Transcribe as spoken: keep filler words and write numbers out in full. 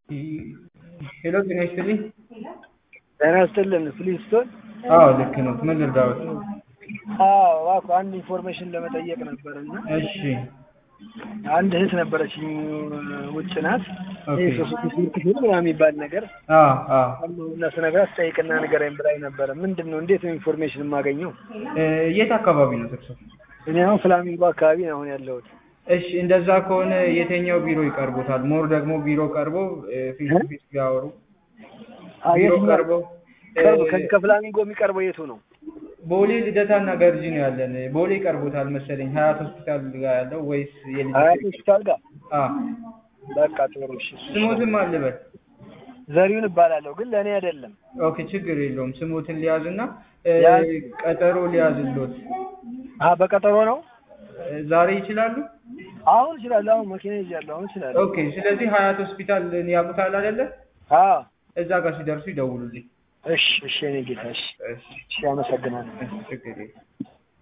ሄሎ ጤና ይስጥልኝ። ጤና ይስጥልን ፍሊስቶን። አዎ ልክ ነው። ምን ልርዳዎት? አዎ እባክዎ አንድ ኢንፎርሜሽን ለመጠየቅ ነበርና። እሺ አንድ እህት ነበረችኝ ውጭ ናት። ኦኬ። ይሄ ሶስት ክፍል ምናምን የሚባል ነገር አዎ አዎ። እና ስነግራት ጠይቅና ንገረኝ ብላኝ ነበረ። ምንድን ነው እንዴት ነው ኢንፎርሜሽን የማገኘው? እ የት አካባቢ ነው እርሶ? እኔ አሁን ፍላሚንጎ አካባቢ ነው አሁን ያለሁት። እሺ እንደዛ ከሆነ የትኛው ቢሮ ይቀርቦታል? ሞር ደግሞ ቢሮ ቀርቦ ፊት ቱ ፊት ቢያወሩ ቢሮ ቀርቦ ቀርቦ ከዚህ ከፍላሚንጎ የሚቀርበው የቱ ነው? ቦሌ ልደታና ገርጂ ነው ያለን። ቦሌ ቀርቦታል መሰለኝ ሀያት ሆስፒታል ጋር ያለው ወይስ የልጅ ሀያት ሆስፒታል ጋር? አዎ በቃ ጥሩ እሺ። ስሞትም አልበል ዘሪሁን እባላለሁ ግን ለእኔ አይደለም። ኦኬ ችግር የለውም። ስሞትን ሊያዝና ያዝ። ቀጠሮ ሊያዝሎት። አ በቀጠሮ ነው? ዛሬ ይችላሉ? አሁን እችላለሁ። አሁን መኪና ይዣለሁ። አሁን እችላለሁ። ኦኬ ስለዚህ ሀያት ሆስፒታል ያውቁታል አይደለ? አዎ እዛ ጋር ሲደርሱ ይደውሉልኝ። እሺ እሺ። እኔ ጌታ እሺ እሺ። አመሰግናለሁ። ችግር የለም።